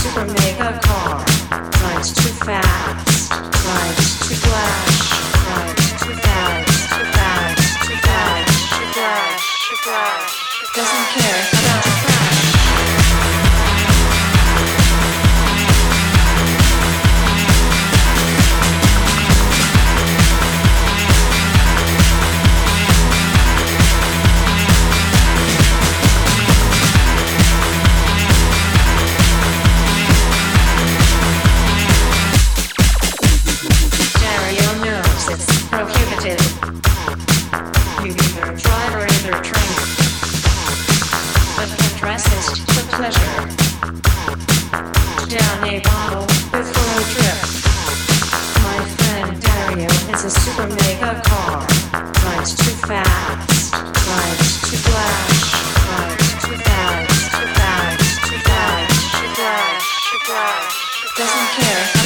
super mega car. Rides too fast, rides too flash, rides too fast, too fast, too fast, too flash, too flash. Doesn't care about your crash. Prohibited. You either drive or either train. But can resist for pleasure. Down a bottle before a trip. My friend Dario is a super mega car. Rides too fast, rides too flash, rides too fast, too fast, too fast, too flash, too flash. Doesn't care.